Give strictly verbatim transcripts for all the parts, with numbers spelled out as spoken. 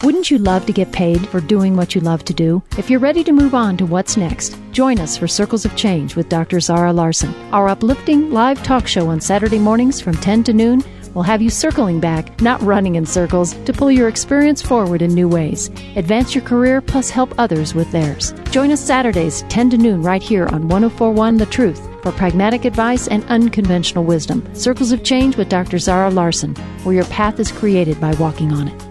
Wouldn't you love to get paid for doing what you love to do? If you're ready to move on to what's next, join us for Circles of Change with Doctor Zara Larson. Our uplifting live talk show on Saturday mornings from ten to noon will have you circling back, not running in circles, to pull your experience forward in new ways. Advance your career plus help others with theirs. Join us Saturdays, ten to noon, right here on one oh four point one The Truth for pragmatic advice and unconventional wisdom. Circles of Change with Doctor Zara Larson, where your path is created by walking on it.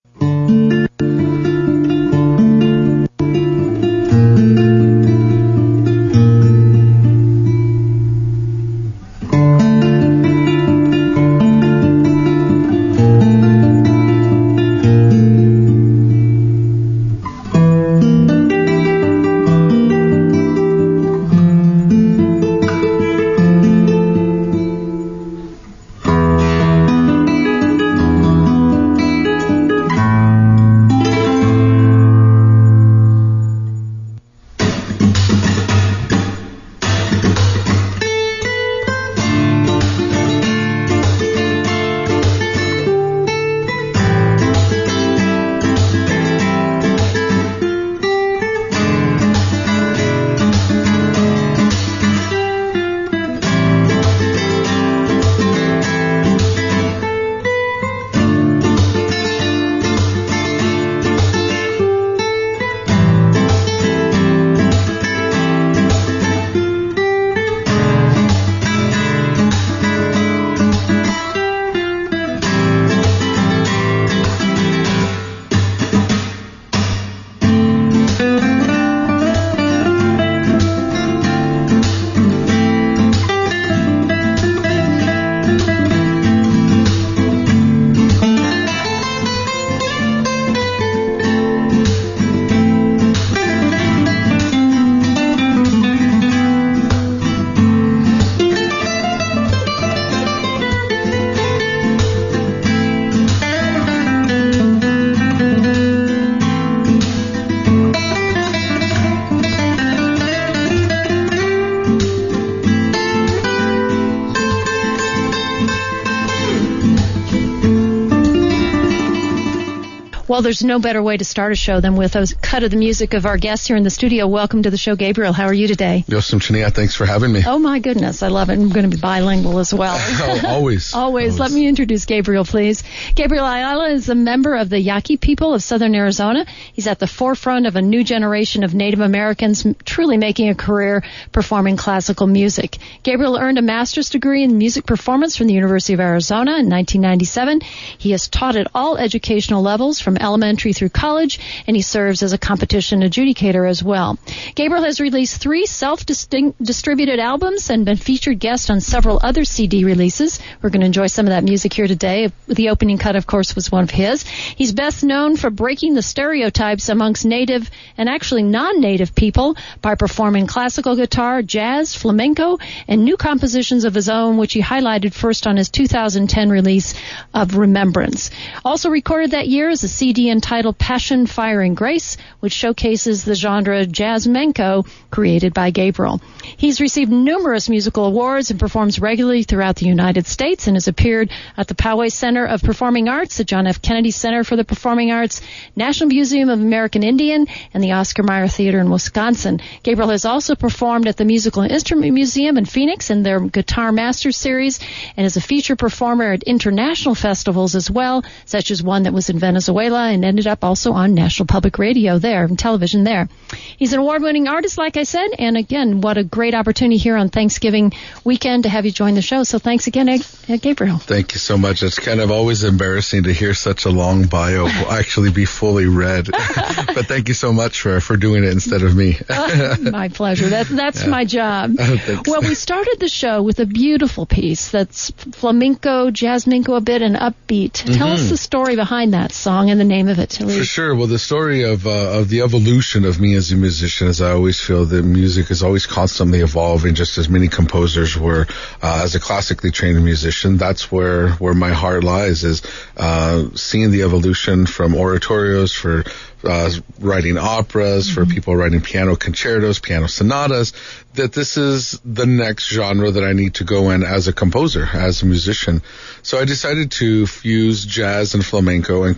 Well, there's no better way to start a show than with a cut of the music of our guests here in the studio. Welcome to the show, Gabriel. How are you today? Yosem Chania, thanks for having me. Oh, my goodness. I love it. I'm going to be bilingual as well. oh, always. always. Always. Let me introduce Gabriel, please. Gabriel Ayala is a member of the Yaqui people of southern Arizona. He's at the forefront of a new generation of Native Americans truly making a career performing classical music. Gabriel earned a master's degree in music performance from the University of Arizona in nineteen ninety-seven. He has taught at all educational levels from elementary through college, and he serves as a competition adjudicator as well. Gabriel has released three self-distributed albums and been featured guest on several other C D releases. We're going to enjoy some of that music here today. The opening cut, of course, was one of his. He's best known for breaking the stereotypes amongst native and actually non-native people by performing classical guitar, jazz, flamenco, and new compositions of his own, which he highlighted first on his two thousand ten release of Remembrance. Also recorded that year is a C D entitled Passion, Fire, and Grace, which showcases the genre jazzmenco created by Gabriel. He's received numerous musical awards and performs regularly throughout the United States and has appeared at the Poway Center of Performing Arts, the John F. Kennedy Center for the Performing Arts, National Museum of American Indian, and the Oscar Mayer Theater in Wisconsin. Gabriel has also performed at the Musical Instrument Museum in Phoenix in their Guitar Master Series and is a featured performer at international festivals as well, such as one that was in Venezuela and ended up also on National Public Radio there and television there. He's an award-winning artist, like I said, and again, what a great opportunity here on Thanksgiving weekend to have you join the show. So thanks again, Gabriel. Thank you so much. It's kind of always embarrassing to hear such a long bio actually be fully read. But thank you so much for, for doing it instead of me. uh, my pleasure. That, that's yeah. my job. Oh, well, we started the show with a beautiful piece that's flamenco, jazzmenco a bit, and upbeat. Tell mm-hmm. us the story behind that song and the name of it. For sure. Well, the story of uh, of the evolution of me as a musician is I always feel that music is always constantly evolving, just as many composers were. Uh, as a classically trained musician, that's where, where my heart lies, is uh, seeing the evolution from oratorios for Uh, writing operas, mm-hmm. for people writing piano concertos, piano sonatas, that this is the next genre that I need to go in as a composer, as a musician. So I decided to fuse jazz and flamenco and call it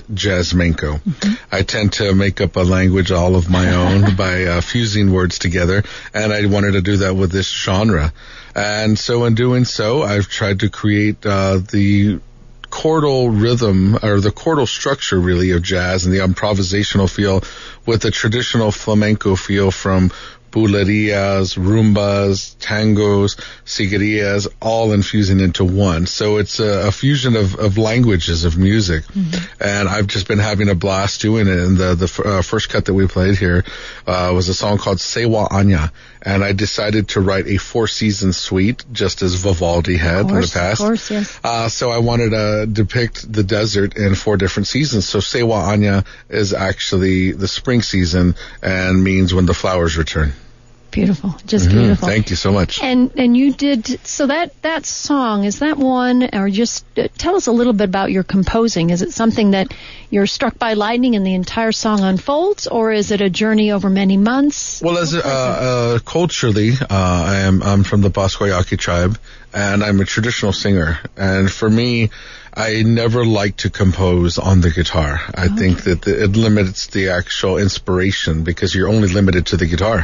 jazzmenko. Mm-hmm. I tend to make up a language all of my own by uh, fusing words together, and I wanted to do that with this genre. And so in doing so, I've tried to create uh, the chordal rhythm, or the chordal structure really of jazz, and the improvisational feel with the traditional flamenco feel from bulerias, rumbas, tangos, siguerías, all infusing into one. So it's a, a fusion of, of languages of music. Mm-hmm. And I've just been having a blast doing it. And the, the uh, first cut that we played here uh, was a song called Sewa Anya. And I decided to write a four-season suite, just as Vivaldi had course, in the past. Of course, yes. Uh, so I wanted to depict the desert in four different seasons. So Sewa Anya is actually the spring season and means when the flowers return. Beautiful, just Mm-hmm. beautiful. Thank you so much. And and you did, so that, that song, is that one, or just uh, tell us a little bit about your composing. Is it something that you're struck by lightning and the entire song unfolds, or is it a journey over many months? Well, as uh, uh, culturally, uh, I am I'm from the Pascua Yaqui tribe, and I'm a traditional singer. And for me, I never like to compose on the guitar. I okay. think that the, it limits the actual inspiration because you're only limited to the guitar.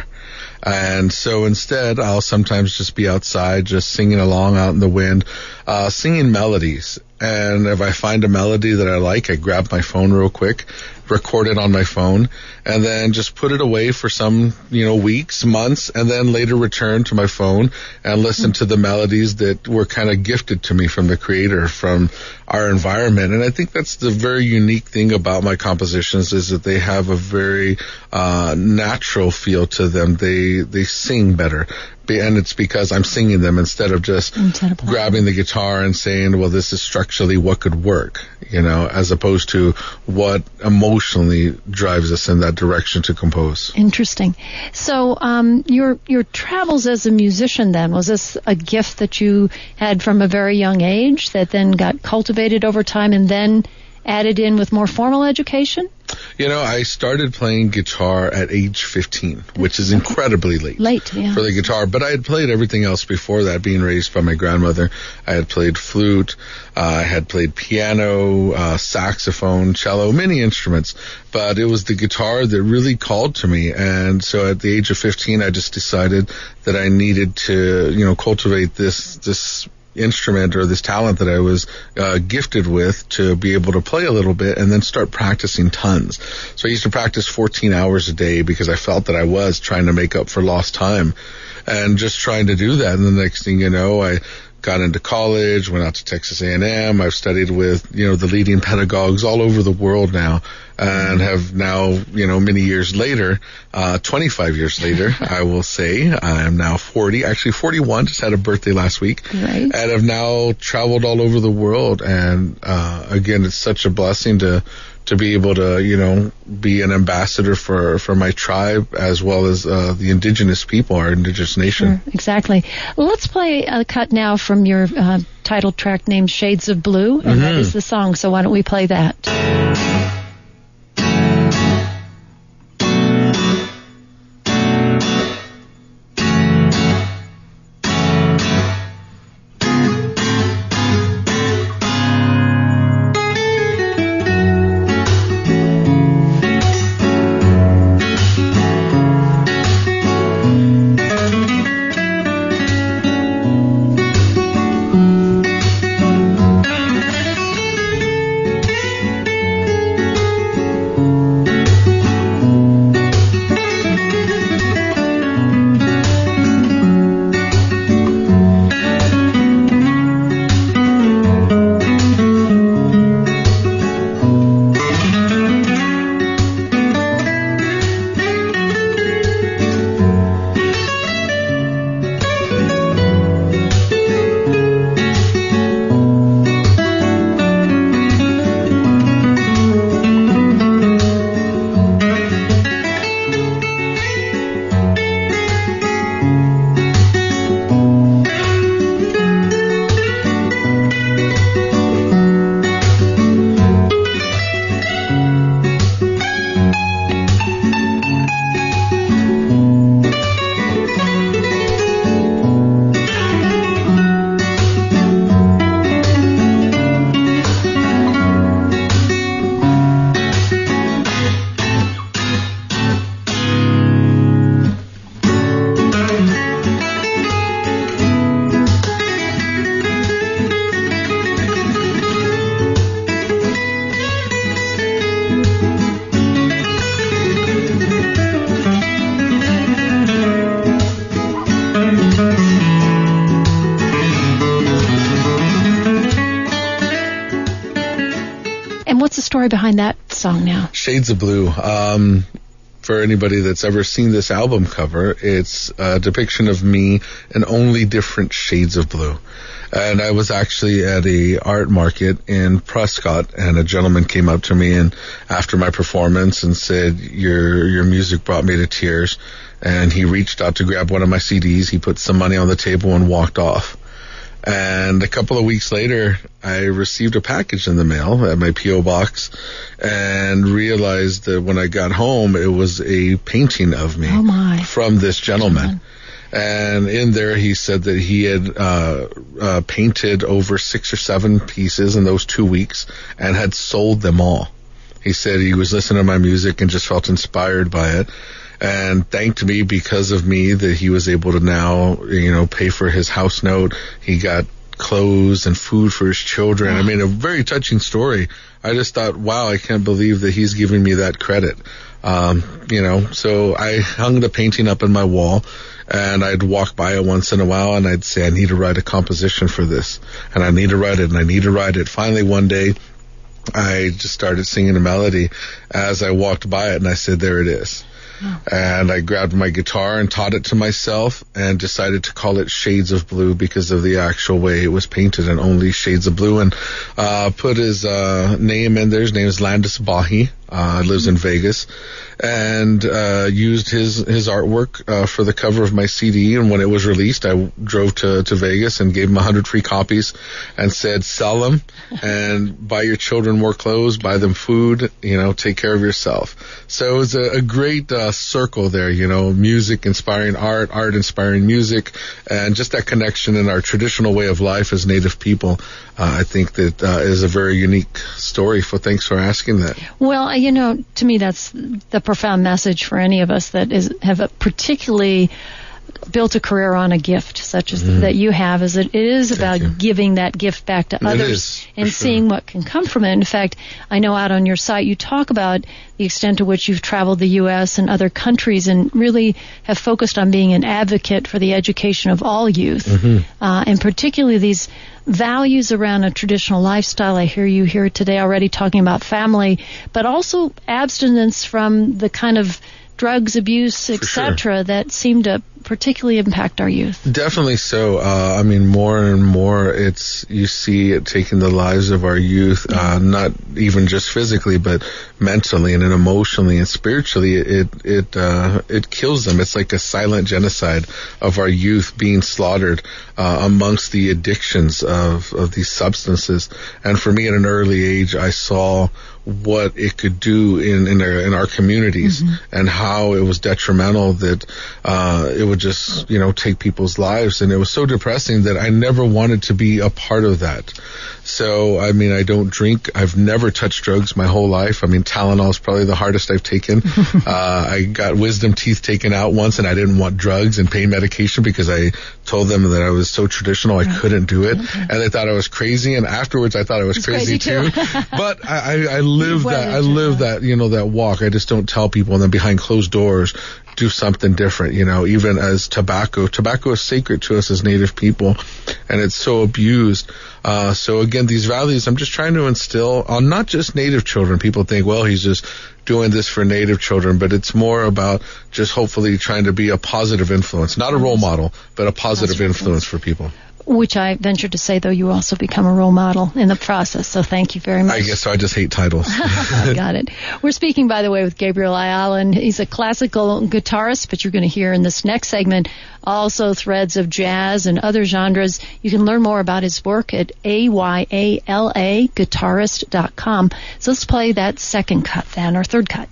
And so instead, I'll sometimes just be outside, just singing along out in the wind, uh, singing melodies. And if I find a melody that I like, I grab my phone real quick, record it on my phone, and then just put it away for some, you know, weeks, months, and then later return to my phone and listen to the melodies that were kind of gifted to me from the creator, from our environment. And I think that's the very unique thing about my compositions, is that they have a very uh natural feel to them. They they sing better. And it's because I'm singing them instead of just grabbing the guitar and saying, well, this is structurally what could work, you know, as opposed to what emotionally drives us in that direction to compose. Interesting. So um, your your travels as a musician then, was this a gift that you had from a very young age that then got cultivated over time and then added in with more formal education? You know, I started playing guitar at age fifteen, which is incredibly late. Late, yeah. For the guitar. But I had played everything else before that, being raised by my grandmother. I had played flute, uh, I had played piano, uh, saxophone, cello, many instruments. But it was the guitar that really called to me. And so at the age of fifteen, I just decided that I needed to, you know, cultivate this, this, instrument or this talent that I was uh, gifted with to be able to play a little bit and then start practicing tons. So I used to practice fourteen hours a day because I felt that I was trying to make up for lost time and just trying to do that. And the next thing you know, I got into college, went out to Texas A and M. I've studied with, you know, the leading pedagogues all over the world now, and have now, you know, many years later, uh, twenty-five years later, I will say, I am now forty, actually forty-one, just had a birthday last week, right. And have now traveled all over the world. And, uh, again, it's such a blessing to, to be able to, you know, be an ambassador for, for my tribe as well as uh, the indigenous people, our indigenous nation. Sure, exactly. Well, let's play a cut now from your uh, title track named Shades of Blue, and mm-hmm. that is the song, so why don't we play that? story behind that song now? Shades of Blue. Um, for anybody that's ever seen this album cover, it's a depiction of me in only different shades of blue. And I was actually at a art market in Prescott, and a gentleman came up to me and after my performance and said, your your music brought me to tears. And he reached out to grab one of my C Ds. He put some money on the table and walked off. And a couple of weeks later, I received a package in the mail at my P O box and realized that when I got home, it was a painting of me oh my. from this gentleman. And in there, he said that he had uh, uh, painted over six or seven pieces in those two weeks and had sold them all. He said he was listening to my music and just felt inspired by it, and thanked me because of me that he was able to now, you know, pay for his house note. He got clothes and food for his children. I mean, a very touching story. I just thought, wow, I can't believe that he's giving me that credit. Um, you know, so I hung the painting up in my wall, and I'd walk by it once in a while, and I'd say, I need to write a composition for this, and I need to write it, and I need to write it. Finally, one day, I just started singing a melody as I walked by it, and I said, there it is. Oh. And I grabbed my guitar and taught it to myself and decided to call it Shades of Blue because of the actual way it was painted, and only shades of blue, and uh, put his uh, name in there. His name is Landis Bahi. Uh, lives in Vegas, and uh, used his his artwork uh, for the cover of my C D. And when it was released, I drove to, to Vegas and gave him a hundred free copies and said, sell them and buy your children more clothes, buy them food, you know, take care of yourself. So it was a, a great uh, circle there, you know, music inspiring art, art inspiring music, and just that connection in our traditional way of life as Native people. Uh, I think that uh, is a very unique story. So thanks for asking that. Well, you know, to me, that's the profound message for any of us that is have a particularly built a career on a gift such as mm. that you have, is that it is Thank about you. giving that gift back to It others is, and sure. seeing what can come from it. In fact, I know out on your site you talk about the extent to which you've traveled the U S and other countries and really have focused on being an advocate for the education of all youth, mm-hmm. uh, and particularly these values around a traditional lifestyle. I hear you here today already talking about family, but also abstinence from the kind of drugs, abuse, et cetera, sure. that seem to particularly impact our youth. Definitely so. Uh, I mean, more and more, it's you see it taking the lives of our youth, uh, not even just physically, but mentally and emotionally and spiritually. It it uh, it kills them. It's like a silent genocide of our youth being slaughtered uh, amongst the addictions of of these substances. And for me, at an early age, I saw what it could do in in our, in our communities, mm-hmm. and how it was detrimental, that uh, it would just, you know, take people's lives. And it was so depressing that I never wanted to be a part of that. So, I mean, I don't drink. I've never touched drugs my whole life. I mean, Tylenol is probably the hardest I've taken. uh, I got wisdom teeth taken out once, and I didn't want drugs and pain medication because I told them that I was so traditional I right. couldn't do it. Okay. And they thought I was crazy. And afterwards, I thought I was crazy, crazy too. But I, I, I live that. I live that, you know, that walk. I just don't tell people, and then behind closed doors, do something different, you know, even as tobacco. Tobacco is sacred to us as Native people, and it's so abused. Uh, so again, these values I'm just trying to instill on not just Native children. People think, well, he's just doing this for Native children, but it's more about just hopefully trying to be a positive influence, not a role model, but a positive influence for people. Which I venture to say, though, you also become a role model in the process. So thank you very much. I guess so. I just hate titles. Got it. We're speaking, by the way, with Gabriel Ayala, and he's a classical guitarist, but you're going to hear in this next segment also threads of jazz and other genres. You can learn more about his work at A Y A L A guitarist dot com. So let's play that second cut then, or third cut.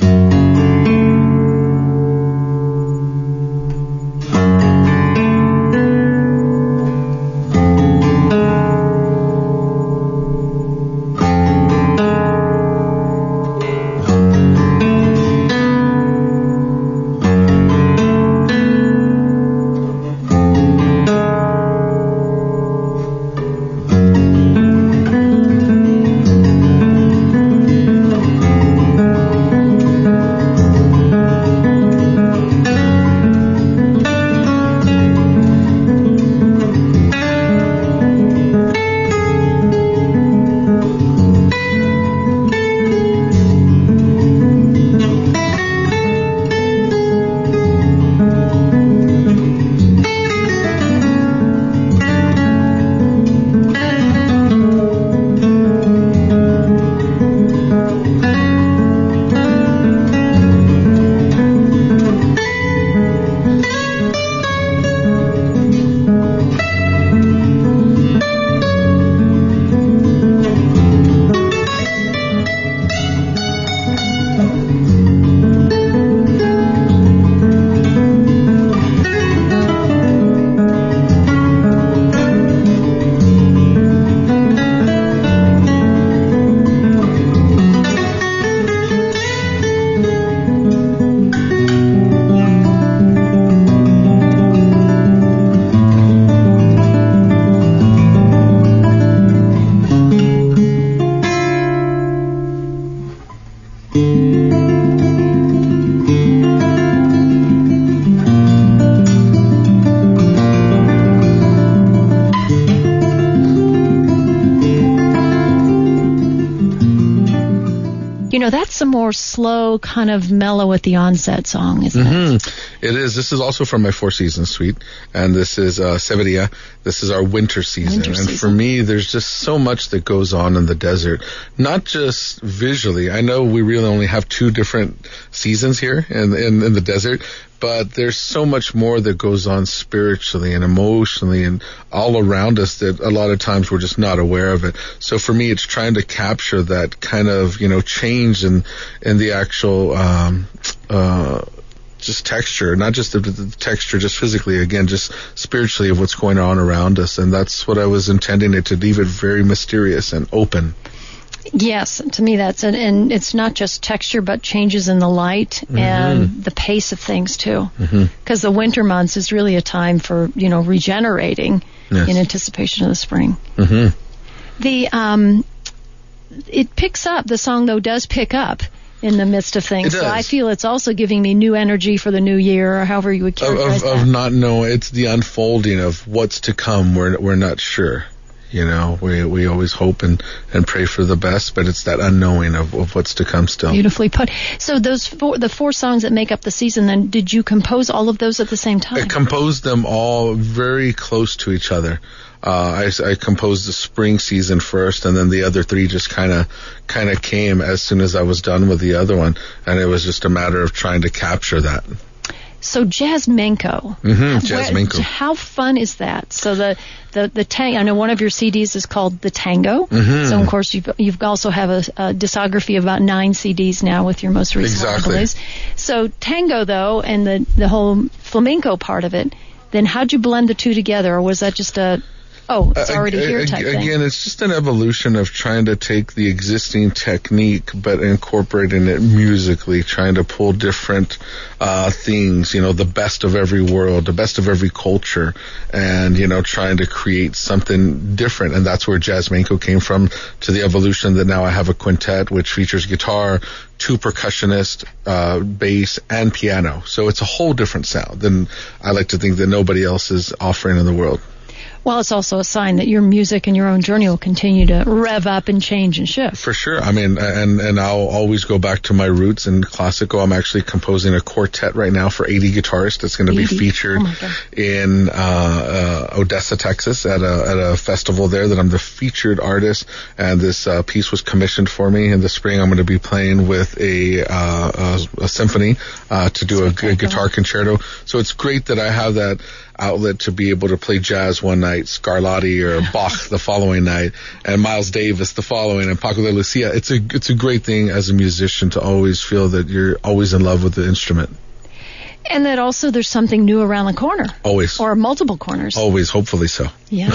that's a more slow, kind of mellow at the onset song, isn't mm-hmm. it? It is. This is also from my Four Seasons suite, and this is uh, Severia. This is our winter season. Winter and season. For me, there's just so much that goes on in the desert, not just visually. I know we really only have two different seasons here in, in, in the desert, but there's so much more that goes on spiritually and emotionally and all around us that a lot of times we're just not aware of it. So for me, it's trying to capture that kind of, you know, change in, in the actual, um, uh, just texture, not just the, the texture, just physically, again, just spiritually of what's going on around us. And that's what I was intending it to leave it very mysterious and open. Yes, to me that's it. And it's not just texture, but changes in the light mm-hmm. and the pace of things too. Because mm-hmm. the winter months is really a time for, you know, regenerating yes. in anticipation of the spring. Mm-hmm. The um, it picks up. The song though does pick up in the midst of things. So I feel it's also giving me new energy for the new year, or however you would characterize of, of, that. Of not knowing, it's the unfolding of what's to come. We're we're not sure. You know, we we always hope and, and pray for the best, but it's that unknowing of, of what's to come still. Beautifully put. So those four, the four songs that make up the season, then, did you compose all of those at the same time? I composed them all very close to each other. Uh, I, I composed the spring season first, and then the other three just kind of kind of came as soon as I was done with the other one, and it was just a matter of trying to capture that. So Jazzmenko. Mm-hmm, Jazzmenko. How fun is that? So the the the tang. I know one of your C Ds is called The Tango. Mm-hmm. So of course you've you've also have a, a discography of about nine C Ds now with your most recent exactly. release. So Tango though, and the the whole flamenco part of it. Then how'd you blend the two together, or was that just a oh, it's already uh, here type again, thing? Again, it's just an evolution of trying to take the existing technique but incorporating it musically, trying to pull different uh, things, you know, the best of every world, the best of every culture, and, you know, trying to create something different. And that's where Jazzmenko came from, to the evolution that now I have a quintet which features guitar, two percussionists, uh, bass, and piano. So it's a whole different sound than I like to think that nobody else is offering in the world. Well, it's also a sign that your music and your own journey will continue to rev up and change and shift. For sure. I mean, and, and I'll always go back to my roots in classical. I'm actually composing a quartet right now for eighty guitarists that's going to be featured oh in uh, uh, Odessa, Texas at a, at a festival there that I'm the featured artist. And this uh, piece was commissioned for me. In the spring, I'm going to be playing with a, uh, a, a symphony uh, to do a, a guitar concerto. So it's great that I have that outlet to be able to play jazz one night, Scarlatti or Bach the following night, and Miles Davis the following, and Paco de Lucia. It's a it's a great thing as a musician to always feel that you're always in love with the instrument. And that also there's something new around the corner. Always. Or multiple corners. Always, hopefully so. Yeah.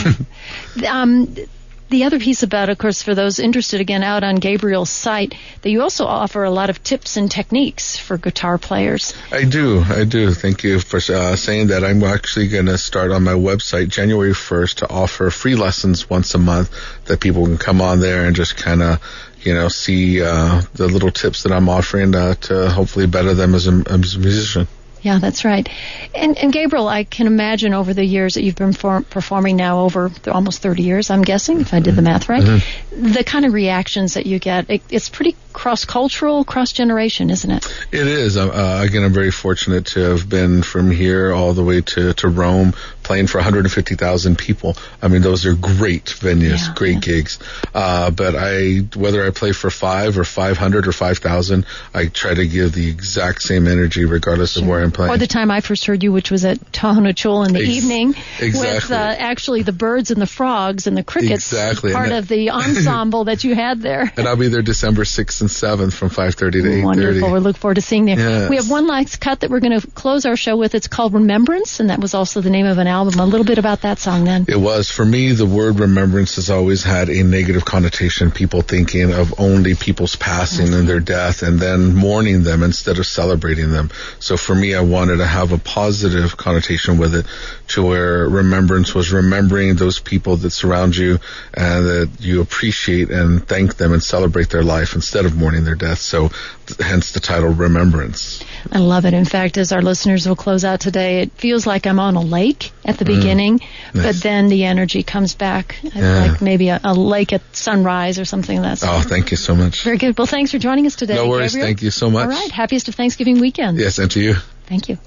um, the other piece about it, of course, for those interested, again, out on Gabriel's site, that you also offer a lot of tips and techniques for guitar players. I do. I do. Thank you for uh, saying that. I'm actually going to start on my website January first to offer free lessons once a month that people can come on there and just kind of, you know, see uh, the little tips that I'm offering uh, to hopefully better them as a, as a musician. Yeah, that's right. And, and Gabriel, I can imagine over the years that you've been for, performing now over th- almost thirty years, I'm guessing, if I did the math right, mm-hmm. the kind of reactions that you get, it, it's pretty cross-cultural, cross-generation, isn't it? It is. Uh, again, I'm very fortunate to have been from here all the way to, to Rome, playing for one hundred fifty thousand people. I mean, those are great venues, yeah, great yeah. gigs. Uh, but I, whether I play for five or five hundred or five thousand, I try to give the exact same energy regardless sure. of where I'm playing. Or the time I first heard you, which was at Tohono Chul in the Ex- evening, exactly. with uh, actually the birds and the frogs and the crickets, exactly. part of the ensemble that you had there. And I'll be there December sixth and seventh from five thirty to eight thirty. Wonderful. We look forward to seeing you. Yes. We have one last cut that we're going to close our show with. It's called Remembrance, and that was also the name of an album. A little bit about that song then. It was. For me, the word remembrance has always had a negative connotation, people thinking of only people's passing mm-hmm. and their death and then mourning them instead of celebrating them. So for me, I wanted to have a positive connotation with it, to where remembrance was remembering those people that surround you and that you appreciate and thank them and celebrate their life instead of of mourning their death. So th- hence the title Remembrance. I love it. In fact, as our listeners will close out today, it feels like I'm on a lake at the mm. beginning, nice. But then the energy comes back. Yeah. Like maybe a, a lake at sunrise or something of that sort. Oh, thank you so much. Very good. Well, thanks for joining us today, No worries. Gabriel. Thank you so much. All right. Happiest of Thanksgiving weekend. Yes, and to you. Thank you.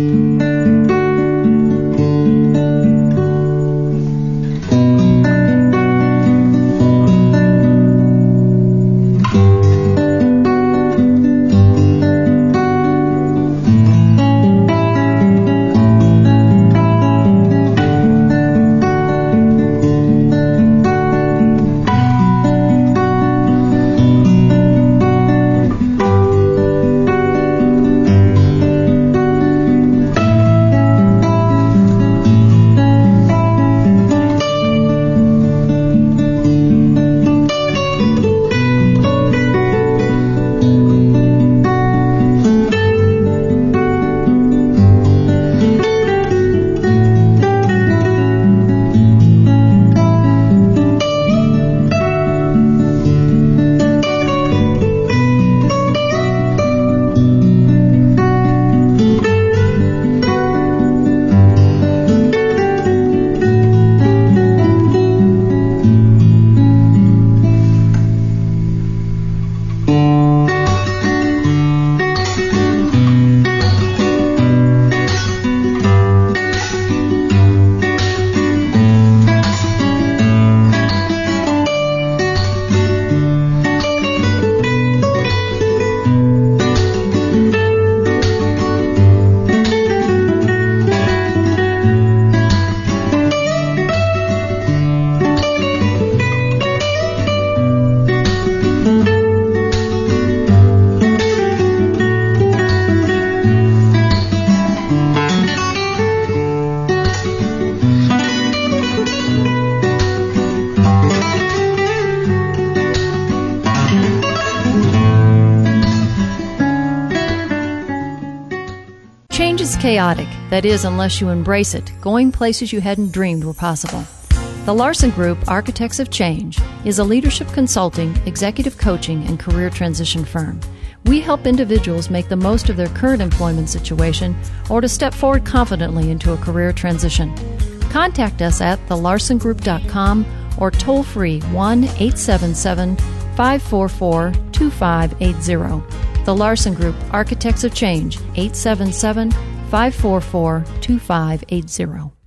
Chaotic. That is, unless you embrace it, going places you hadn't dreamed were possible. The Larson Group, Architects of Change, is a leadership consulting, executive coaching, and career transition firm. We help individuals make the most of their current employment situation or to step forward confidently into a career transition. Contact us at the larson group dot com or toll free one eight seven seven, five four four, two five eight zero. The Larson Group, Architects of Change, eight seven seven, five four four, two five eight zero.